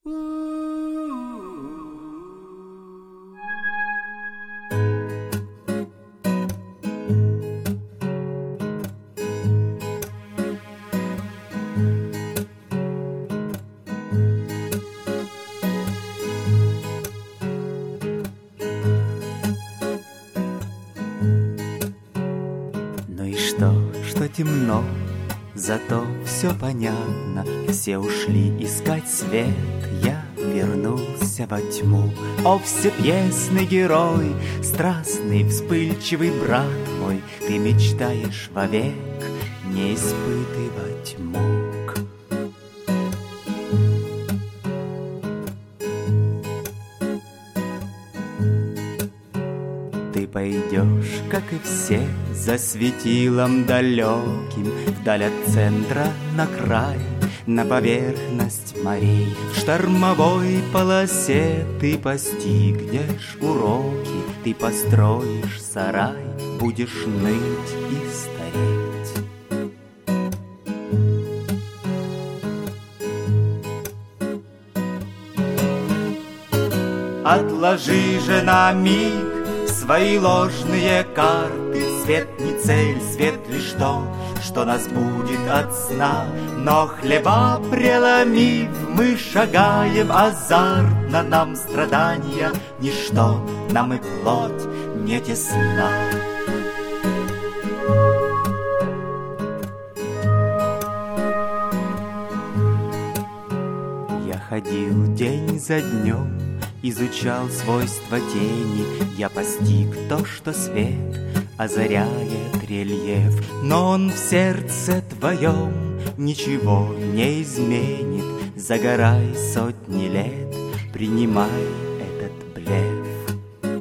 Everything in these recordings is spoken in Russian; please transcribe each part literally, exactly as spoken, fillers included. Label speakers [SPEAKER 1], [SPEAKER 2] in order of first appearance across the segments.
[SPEAKER 1] Что темно, зато все понятно. Все ушли искать свет, я вернулся во тьму. О, всепьесный герой, страстный, вспыльчивый брат мой, ты мечтаешь вовек не испытывать мук. Ты пойдешь, как и все, за светилом далеким, вдаль от центра на край, на поверхность морей. В штормовой полосе ты постигнешь уроки, ты построишь сарай, будешь ныть и стареть. Отложи же на миг свои ложные карты. Свет не цель, свет лишь то, что нас будет от сна. Но хлеба преломив, мы шагаем азартно. Нам страдания ничто, нам и плоть не тесна. Я ходил день за днем, изучал свойства тени, я постиг то, что свет озаряет рельеф. Но он в сердце твоем ничего не изменит. Загорай сотни лет, принимай этот блеф.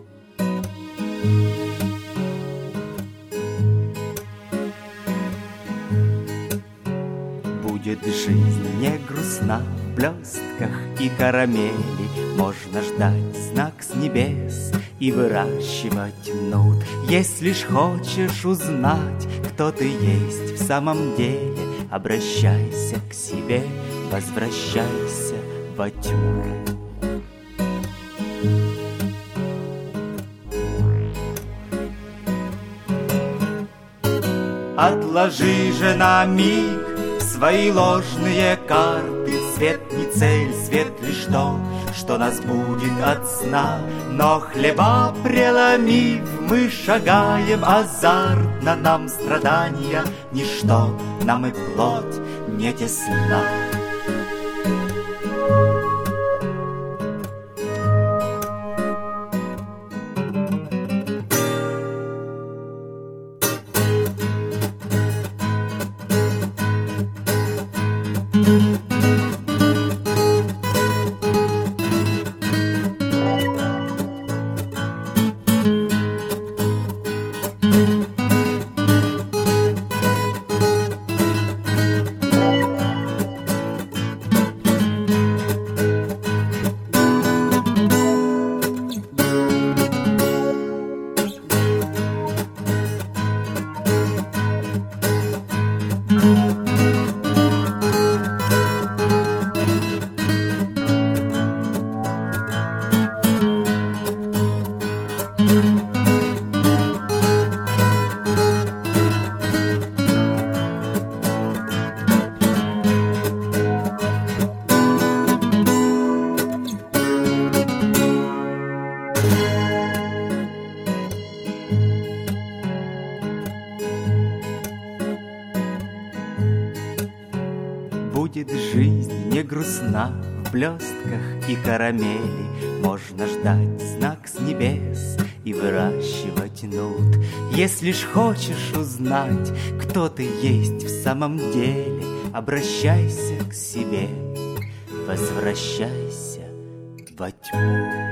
[SPEAKER 1] Будет жизнь не грустна, в блестках и карамели можно ждать знак с небес и выращивать нут. Если ж хочешь узнать, кто ты есть в самом деле, обращайся к себе, возвращайся во тьму. Отложи же на миг свои ложные карты. Свет не цель, свет лишь то, что нас будет от сна. Но хлеба преломив, мы шагаем азартно. Нам страдания ничто, нам и плоть не тесна. Будет жизнь не грустна, в блестках и карамели можно ждать знак с небес и выращивать нут. Если ж хочешь узнать, кто ты есть в самом деле, обращайся к себе, возвращайся во тьму.